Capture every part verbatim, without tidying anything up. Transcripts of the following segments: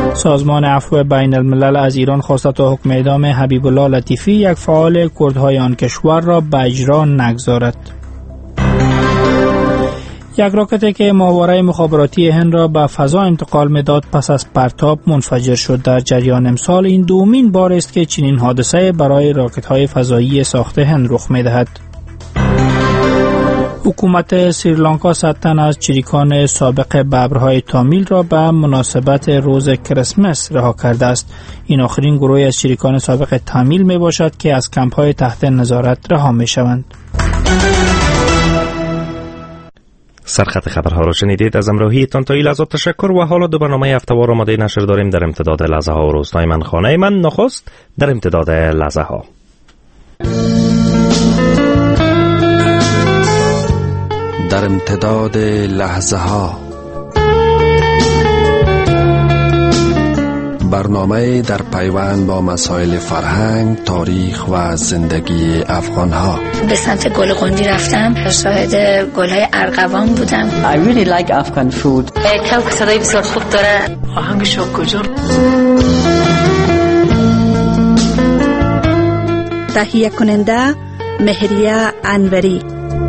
سازمان عفو بین الملل از ایران خواسته تا حکم اعدام حبیب الله لطیفی، یک فعال کردهای آن کشور را به اجرا نگذارد. یک راکتی که ماهواره مخابراتی هند را به فضا انتقال می‌داد پس از پرتاب منفجر شد. در جریان امسال این دومین بار است که چنین حادثه برای راکت‌های فضایی ساخت هند رخ می‌دهد. حکومت سریلانکا صد تن از چریکان سابق ببرهای تامیل را به مناسبت روز کریسمس رها کرده است. این آخرین گروه از چریکان سابق تامیل می باشد که از کمپ‌های تحت نظارت رها می شوند. سرخط خبرها را شنیدید. از همراهیتان تا این لحظات تشکر و حالا دو برنامه هفته‌وار آماده نشر داریم در امتداد لحظه ها و روزهای من خانه من. نخست در امتداد لحظه ها. در امتداد لحظه ها، برنامه در پیوند با مسائل فرهنگ، تاریخ و زندگی افغان ها. به سمت گل قندی رفتم، شاهد گل‌های ارغوان بودم. I really like Afghan food. کاو صدای بسیار خوب داره. آهنگش کجا؟ تهیه کننده مهریه انوری.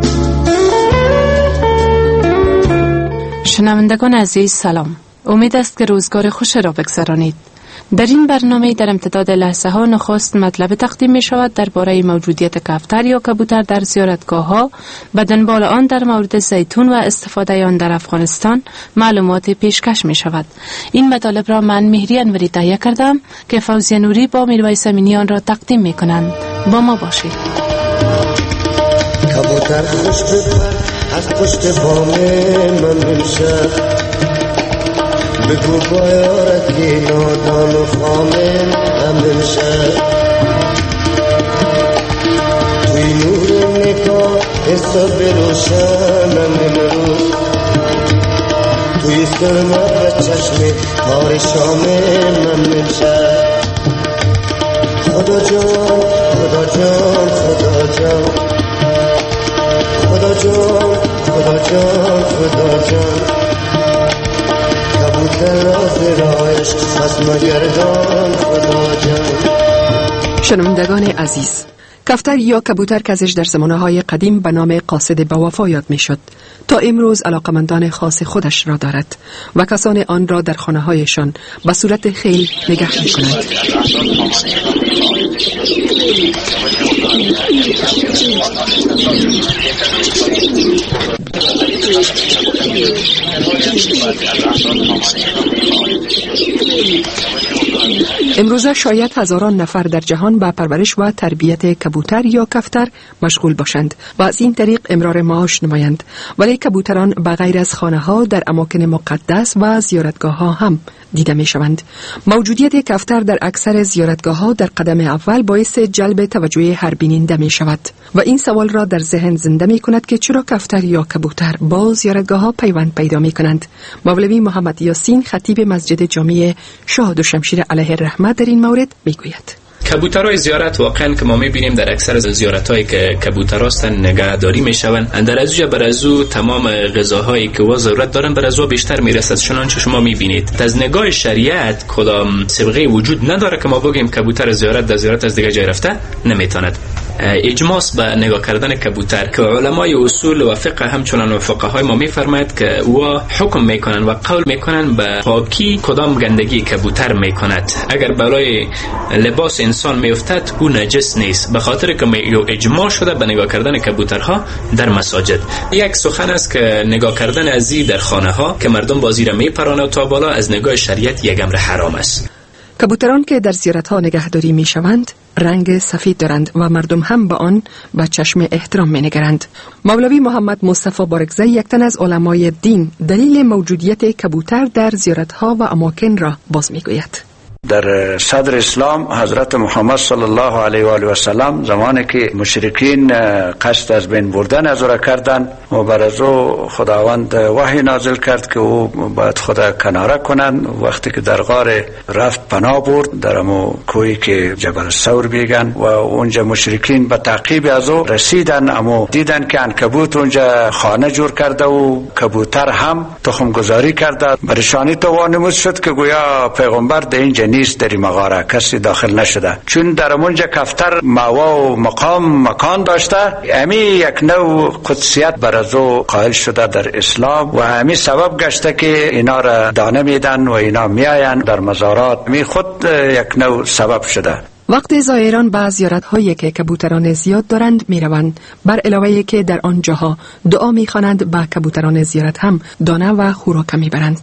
شنوندگان عزیز سلام. امید است که روزگار خوش را بگذرانید. در این برنامه در امتداد لحظه ها نخست مطلب تقدیم می شود درباره موجودیت کفتر یا کبوتر در زیارتگاه ها و دنبال آن در مورد زیتون و استفاده آن در افغانستان معلومات پیشکش می شود. این مطالب را من مهری انوری تهیه کردم که فوزیه نوری با میرویس امینی آن را تقدیم می کنند. با ما باشید. کبوتر خوش بپر از پشت بام من بمشه، بگو بایارت که نادان و خامه من بمشه، توی نور نگاه حساب روشن من بمرو، توی سرمه و چشم کار شامه من بمشه. خدا جان خدا جان خدا جان خدا جان خدا جان خدا جان، کبوتر راز رایش پس مگردان خدا جان. شنوندگان عزیز، کفتر یا کبوتر که ازش در زمانهای قدیم به نام قاصد با وفا یاد می شد تا امروز علاقمندان خاص خودش را دارد و کسان آن را در خانه هایشان به صورت خیل نگه می کنند. امروزه شاید هزاران نفر در جهان به پرورش و تربیت کبوتر یا کفتر مشغول باشند و از این طریق امرار معاش نمایند، ولی کبوتران به غیر از خانه ها در اماکن مقدس و زیارتگاه ها هم دیده می شوند. موجودیت کفتر در اکثر زیارتگاه ها در قدم اول باعث جلب توجه هر بیننده می شود و این سوال را در ذهن زنده می کند که چرا کفتر یا کبوتر با زیارتگاه ها پیوند پیدا می کنند. مولوی محمد یاسین خطیب مسجد جامع شاه شمشیر علیه الرحمه در این مورد می گوید: کبوترهای زیارت واقعا که ما میبینیم در اکثر زیارت‌هایی که کبوتر هستن نگهداری میشوند، در از بر از او تمام غذاهایی که وا ضرورت دارن بر از او بیشتر میرسد. چنانچه شما میبینید از نگاه شریعت کدام سابقه وجود نداره که ما بگیم کبوتر زیارت در زیارت از دیگه جای رفته نمیتواند. اجماس به نگاه کردن کبوتر که علمای اصول و فقه همچنان و فقهای ما میفرماید که او حکم میکنن و قول میکنن به پاکی کدام گندگی کبوتر میکند. اگر بالای لباس انسان میافتد او نجس نیست، به خاطر که اجماع شده به نگاه کردن کبوترها در مساجد. یک سخن است که نگاه کردن ازی در خانه ها که مردم بازی را میپرانه تا بالا از نگاه شریعت یک امر حرام است. کبوتران که در زیارت‌ها نگهداری می‌شوند رنگ سفید دارند و مردم هم به آن با چشم احترام می‌نگرند. مولوی محمد مصطفی بارکزی یک تن از علمای دین دلیل موجودیت کبوتر در زیارت‌ها و اماکن را باز می‌گوید: در صدر اسلام حضرت محمد صلی الله علیه و آله و سلم زمانی که مشرکین قصد از بین بردن از او کردند و بر از او خداوند وحی نازل کرد که او باید خدا کناره کنند. وقتی که در غار رفت پناه برد در امو کوهی که جبل الثور میگن و اونجا مشرکین به تعقیب از او رسیدن، امو دیدن که عنکبوت اونجا خانه جور کرده و کبوتر هم تخم گذاری کرده. برشانی تو وانمود شد که گویا پیغمبر در اینجا نیست، در این مغاره کسی داخل نشده، چون در اونجا کفتر ماوا و مقام مکان داشته. امی یک نوع قدسیت بر از او قائل شده در اسلام و امی سبب گشته که اینا را دانه میدن و اینا میاین در مزارات، می خود یک نوع سبب شده. وقتی زائران به زیارت‌هایی که کبوتران زیاد دارند میروند، بر علاوه که در آنجاها دعا میخوانند، به کبوتران زیارت هم دانه و خوراک میبرند.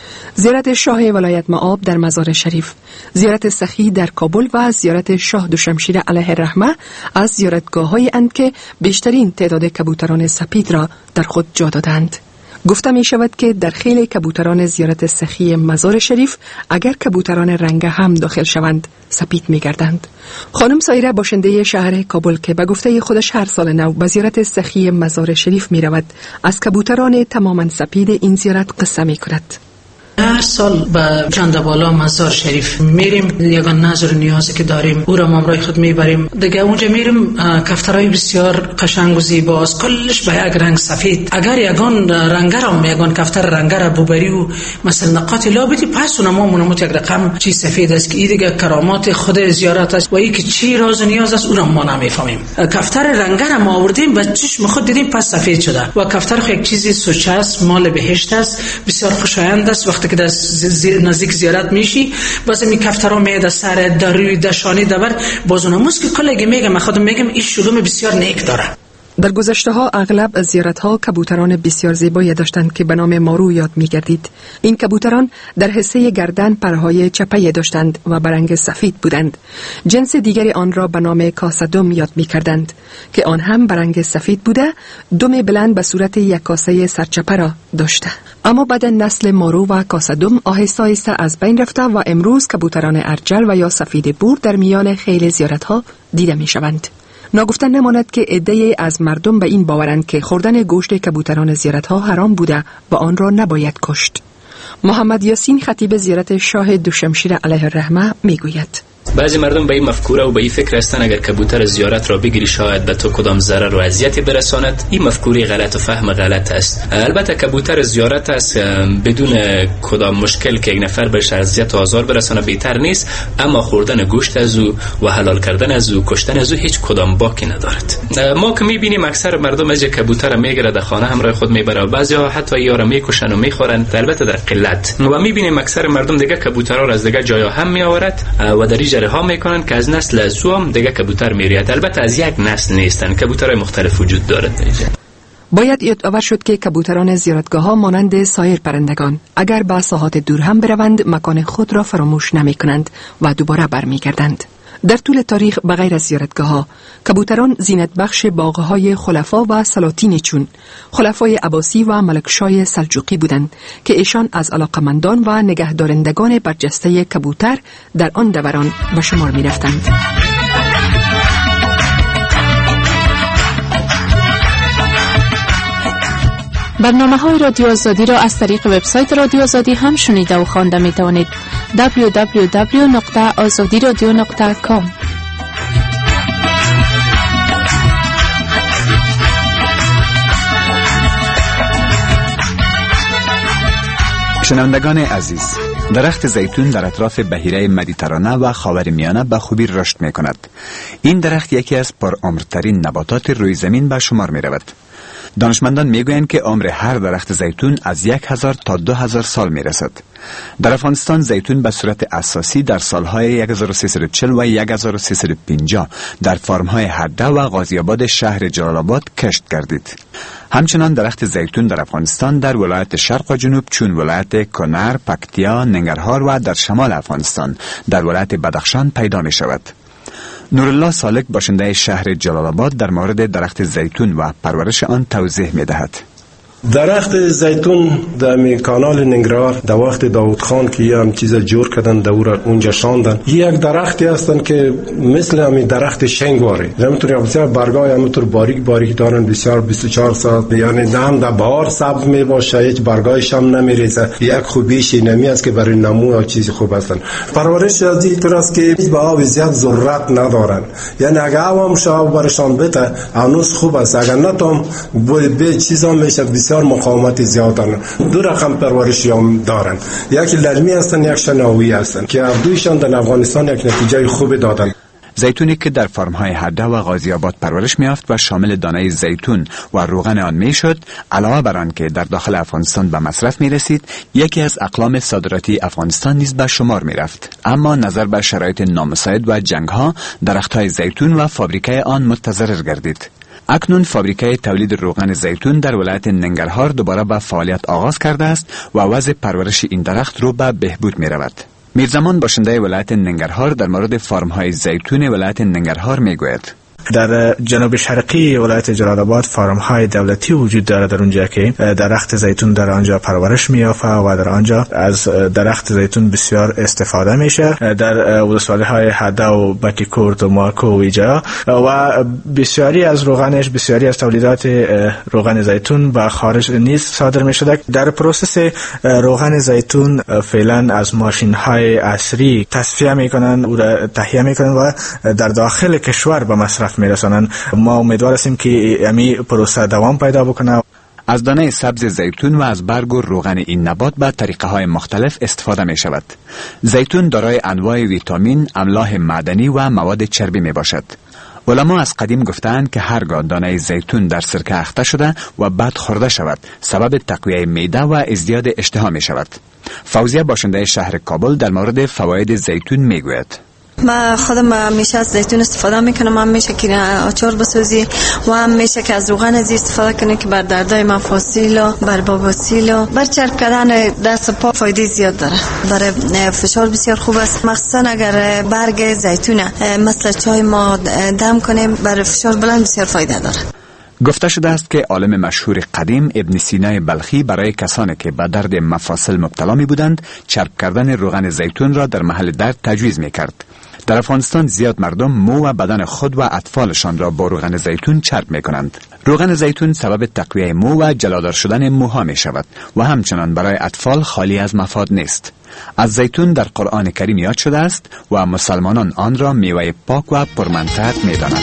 زیارت شاه ولایت مآب در مزار شریف، زیارت سخی در کابل و زیارت شاه دوشمشیر علیه الرحمه از زیارتگاه‌هایی اند که بیشترین تعداد کبوتران سپید را در خود جا دادند. گفته می شود که در خیلی کبوتران زیارت سخی مزار شریف اگر کبوتران رنگه هم داخل شوند سپید می گردند. خانم سایره باشنده شهر کابل که به گفته خودش هر سال نو به زیارت سخی مزار شریف می رود، از کبوتران تماما سپید این زیارت قصه می کند. هر سال به جنده بالا مزار شریف میریم، یگان نظر و نیازی که داریم او را همراه خود میبریم. دیگه اونجا میریم کفترهای بسیار قشنگ و زیباست، کلش به یک رنگ سفید. اگر یگان رنگ را یگان کفتر رنگ را ببری و مثلا نقاط لا بدی، پس اونم منموت یک رقم چی سفید است که این دیگه کرامات خود زیارت است و این که چی راز و نیاز است اونم ما نمیفهمیم. کفتر رنگ را ما آوردیم و چشم خود دیدیم پس سفید شده و کفتر خو یک چیزی سوچه است، مال بهشت است، بسیار خوشایند است. وقتی که در زی... نزدیک زیارت میشی باز می کفترها میاد سر در روی دشانی دبر بازونموز که کلگی میگم من خودم میگم این شلوم بسیار نیک داره. در گذشته ها اغلب زیارت ها کبوتران بسیار زیبایی داشتند که به نام مارو یاد می گردید. این کبوتران در حصه گردن پرهای چپه داشتند و برنگ سفید بودند. جنس دیگری آن را به نام کاسدم یاد می کردند که آن هم برنگ سفید بوده، دم بلند به صورت یک کاسه سرچپه را داشته. اما بعد نسل مارو و کاسدم آهسته آهسته از بین رفته و امروز کبوتران ارجل و یا سفید بور در میان خیلی زیارت ها دیده می شوند. ناگفتن نماند که عده‌ای از مردم به این باورند که خوردن گوشت کبوتران زیارت‌ها حرام بوده و آن را نباید کشت. محمد یاسین خطیب زیارت شاه دوشمشیر علیه الرحمه میگوید: بعضی مردم به این مفکوره و به این فکر هستند اگر کبوتر زیارت را بگیری شاید به تو کدام ضرر و اذیتی برساند. این مفکوره غلط و فهم غلط است. البته کبوتر زیارت است بدون کدام مشکل که یک نفر بهش اذیت و آزار برسانه بهتر نیست، اما خوردن گوشت از او و حلال کردن از او، کشتن از او هیچ کدام باکی ندارد. ما که میبینیم اکثر مردم از کبوتر میگیره در خانه همراه خود میبره و بعضیا حتی یارو میکشن و میخورن، البته در قلت. و میبینیم اکثر مردم دیگه کبوترها را از دیگه جایا هم میآورد و در ها میکنن که از نسل از او هم دیگه کبوتر میریاد. البته از یک نسل نیستن، کبوترهای مختلف وجود دارد اینجا. باید یادآور شد که کبوتران زیارتگاه ها مانند سایر پرندگان اگر به ساحات دور هم بروند مکان خود را فراموش نمی کنند و دوباره برمیگردند. در طول تاریخ بغیر از زیارتگاه ها کبوتران زینت بخش باغهای خلفا و سلاطین چون خلفای عباسی و ملکشای سلجوقی بودند که ایشان از علاقمندان و نگهدارندگان برجسته کبوتر در آن دوران به شمار می رفتند. برنامه های رادیو آزادی را از طریق وبسایت رادیو آزادی هم شنیده و خوانده می توانید. دبلیو دبلیو دبلیو نقطه آزادی رادیو نقطه کام. شنوندگان عزیز، درخت زیتون در اطراف بحیره مدیترانه و خاورمیانه به خوبی رشد می کند. این درخت یکی از پرعمرترین نباتات روی زمین به شمار می رود. دانشمندان میگویند که عمر هر درخت زیتون از یک هزار تا دو هزار سال می رسد. در افغانستان زیتون به صورت اساسی در سالهای یک هزار و سیصد و چهل و یک هزار و سیصد و پنجاه در فارمهای هرده و غازی آباد شهر جلال آباد کشت گردید. همچنان درخت زیتون در افغانستان در ولایت شرق و جنوب چون ولایت کنر، پکتیا، ننگرهار و در شمال افغانستان در ولایت بدخشان پیدا می شود. نورالله سالک باشنده شهر جلال آباد در مورد درخت زیتون و پرورش آن توضیح می دهد. درخت زیتون در کانال ننگرهار در وقت داوود خان که یه هم چیز جور کردن دور اونجا شاندن، یک درختی هستن که مثل همین درخت شنگواره، همینطور بسیار برگای همینطور باریک باریک دارن، بسیار بیست و چهار ساعت یعنی هم در بهار سبز می باشه، هیچ برگایش هم نمیریزه. یک خوبیش اینمی است که برای نمو و چیز خوب هستن. پرورش از این طور است که به آب زیاد ضرورت ندارن، یعنی اگه آب هم شاب برشان بده هنوز خوب است، اگر نتام به چیزا میشه بسیار مقاومت زیاد دارن. دو رقم پرورشی هم دارن، یک للمی هستن یک شناوی هستن که دویشان در افغانستان یک نتیجه خوب دادن. زیتونی که در فرم‌های هرده و غازی آباد پرورش می‌یافت و شامل دانه زیتون و روغن آن میشد، علاوه بر آن که در داخل افغانستان به مصرف می‌رسید، یکی از اقلام صادراتی افغانستان نیز به شمار می‌رفت. اما نظر به شرایط نامساعد و جنگ‌ها، درخت‌های زیتون و فابریکه آن متضرر گردید. اکنون فابریکه تولید روغن زیتون در ولایت ننگرهار دوباره به فعالیت آغاز کرده است و وضع پرورش این درخت رو به بهبود می‌رود. میرزمان باشنده ولایت ننگرهار در مورد فارم‌های زیتون ولایت ننگرهار میگوید: در جنوب شرقی ولایت جلال آباد فارم های دولتی وجود دارد در اونجا که درخت زیتون در آنجا پرورش می‌یافته و در آنجا از درخت زیتون بسیار استفاده میشه. در ولسوالی های حده و بکی کورد و مارکو و ایجا و بسیاری از روغنش بسیاری از تولیدات روغن زیتون به خارج نیز صادر میشده. در پروسس روغن زیتون فعلا از ماشین های عصری تصفیه میکنن و را تهیه میکنن و در داخل کشور به مصرف میرسانن. ما امیدوار هستیم که امی پروسه دوام پیدا بکنه. از دانه سبز زیتون و از برگ و روغن این نبات به طریقه های مختلف استفاده می شود. زیتون دارای انواع ویتامین، املاح معدنی و مواد چربی می باشد. علما از قدیم گفتند که هرگاه دانه زیتون در سرکه اخته شده و بعد خورده شود، سبب تقویه معده و ازدیاد اشتها می شود. فوزیه باشنده شهر کابل در مورد فواید زیتون می گوید: من خودم همیشه از زیتون استفاده میکنم، هم میشه که آچار بسازی و هم میشه که از روغن از استفاده کنی که بر دردای مفاصل و بر بواسیر و بر چرب کردن دست و پا فایده زیاد داره. برای فشار بسیار خوب است، مخصوصا اگر برگ زیتون مثل چای ما دم کنیم بر فشار بلند بسیار فایده داره. گفته شده است که عالم مشهور قدیم ابن سینا بلخی برای کسانی که به درد مفاصل مبتلا می بودند چرب کردن روغن زیتون را در محل درد تجویز می کرد. در افغانستان زیاد مردم مو و بدن خود و اطفالشان را با روغن زیتون چرب می کنند. روغن زیتون سبب تقویه مو و جلادار شدن موها می شود و همچنان برای اطفال خالی از مفاد نیست. از زیتون در قرآن کریم یاد شده است و مسلمانان آن را میوه پاک و پرمنفعت می دانند.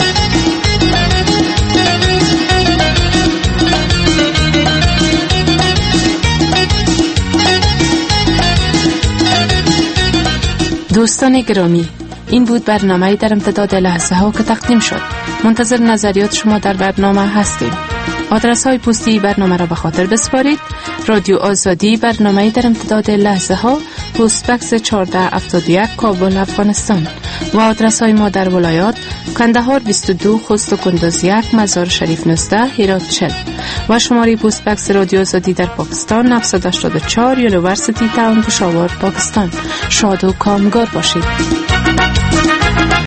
دوستان گرامی، این بود برنامه در امتداد لحظه ها که تقدیم شد. منتظر نظریات شما در برنامه هستیم. آدرس های پستی برنامه را به خاطر بسپارید: رادیو آزادی، برنامه در امتداد لحظه ها، پست بکس چهارده هفتاد و یک، کابل، افغانستان. و آدرس های ما در ولایات: کندهار بیست و دو، خوست و کندوز یک، مزار شریف نوزده، هرات چهل. و شماره پست بکس رادیو آزادی در پاکستان نهصد و هشتاد و چهار، یونیورسیتی تاون، پشاور، پاکستان. شاد و کامگار باشید.